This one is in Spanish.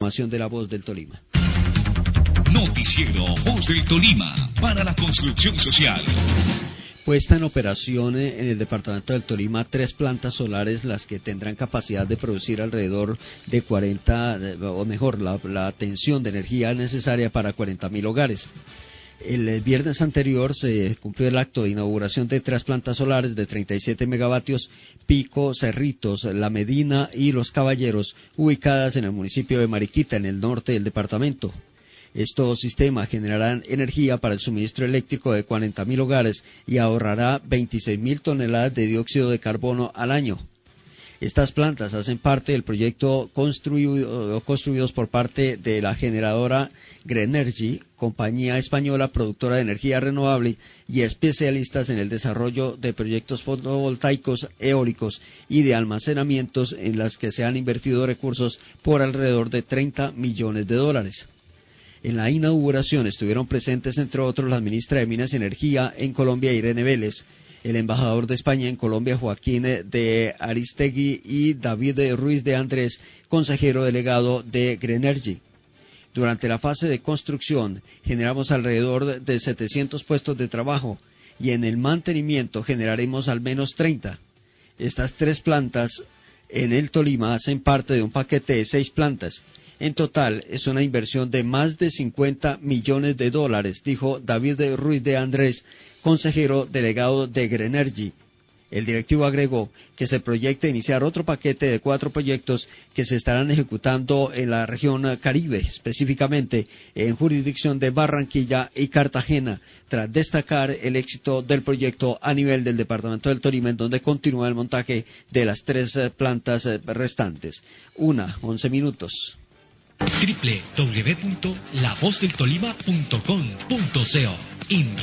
Información de La Voz del Tolima. Noticiero Voz del Tolima para la construcción social. Puesta en operación en el departamento del Tolima 3 plantas solares, las que tendrán capacidad de producir alrededor de 40, o mejor, la tensión de energía necesaria para 40.000 hogares. El viernes anterior se cumplió el acto de inauguración de 3 plantas solares de 37 megavatios, Pico, Cerritos, La Medina y Los Caballeros, ubicadas en el municipio de Mariquita, en el norte del departamento. Estos sistemas generarán energía para el suministro eléctrico de 40.000 hogares y ahorrará 26.000 toneladas de dióxido de carbono al año. Estas plantas hacen parte del proyecto construidos por parte de la generadora Grenergy, compañía española productora de energía renovable y especialistas en el desarrollo de proyectos fotovoltaicos, eólicos y de almacenamientos, en las que se han invertido recursos por alrededor de $30 millones. En la inauguración estuvieron presentes, entre otros, la ministra de Minas y Energía en Colombia, Irene Vélez, el embajador de España en Colombia, Joaquín de Aristegui, y David Ruiz de Andrés, consejero delegado de Grenergy. Durante la fase de construcción generamos alrededor de 700 puestos de trabajo y en el mantenimiento generaremos al menos 30. Estas 3 plantas en el Tolima hacen parte de un paquete de 6 plantas. En total es una inversión de más de $50 millones, dijo David Ruiz de Andrés, consejero delegado de Grenergy. El directivo agregó que se proyecta iniciar otro paquete de 4 proyectos que se estarán ejecutando en la región Caribe, específicamente en jurisdicción de Barranquilla y Cartagena, tras destacar el éxito del proyecto a nivel del departamento del Tolima, en donde continúa el montaje de las 3 plantas restantes. 1:11. www.lavozdeltolima.com.co